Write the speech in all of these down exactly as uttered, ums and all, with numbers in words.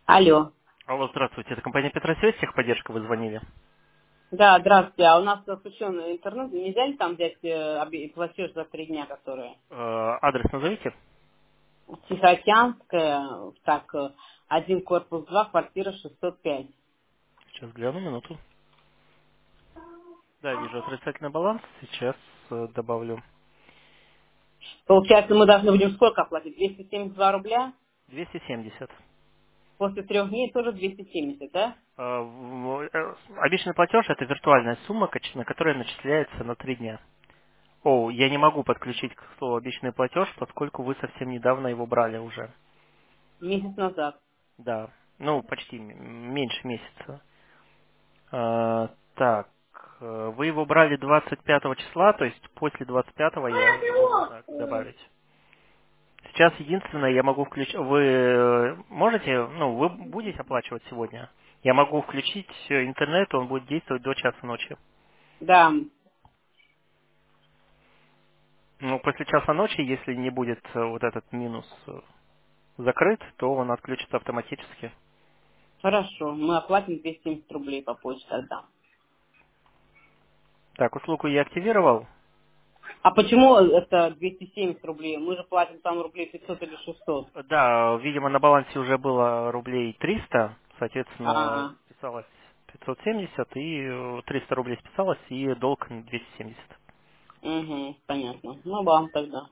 Алло. Алло, здравствуйте. Это компания Петросвязь, техподдержка, вы звонили. Да, здравствуйте. А у нас отключен интернет. Нельзя ли там взять э, обе- платеж за три дня, которые? Э, адрес назовите? Тихоокеанская, так, э, один корпус два, квартира шестьсот пять. Сейчас гляну, минуту. Да, вижу отрицательный баланс. Сейчас э, добавлю Получается, мы должны будем сколько оплатить? двести семьдесят два рубля? двести семьдесят. После трех дней тоже двести семьдесят, да? Э, в- э, Обычный платеж — это виртуальная сумма, коч- на которая начисляется на три дня. О, я не могу подключить к слову обычный платеж, поскольку вы совсем недавно его брали уже. Месяц назад. Да, ну, почти м- меньше месяца. Э, Так, э, вы его брали двадцать пятого числа, то есть после двадцать пятого я его можно добавить. Сейчас единственное, я могу включить... Вы э, можете, ну, вы будете оплачивать сегодня? Я могу включить э, интернет, он будет действовать до часа ночи. Да, Ну, после часа ночи, если не будет э, вот этот минус э, закрыт, то он отключится автоматически. хорошо. Мы оплатим двести семьдесят рублей по почте тогда. Так, услугу я активировал. А почему это двести семьдесят рублей? Мы же платим там рублей пятьсот или шестьсот. Да, видимо, на балансе уже было рублей триста, соответственно, А, списалось пятьсот семьдесят, и э, триста рублей списалось, и долг двести семьдесят. угу, понятно. Ну, вам тогда.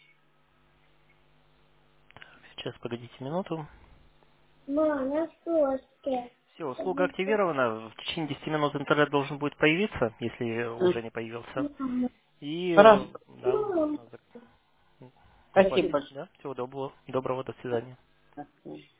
Сейчас, погодите минуту. Мама, соске. Все, услуга активирована. В течение десяти минут интернет должен будет появиться, если уже не появился. И Хорошо. э, да, можно зак- Спасибо оплатить. большое. Да, всего доброго, доброго, до свидания.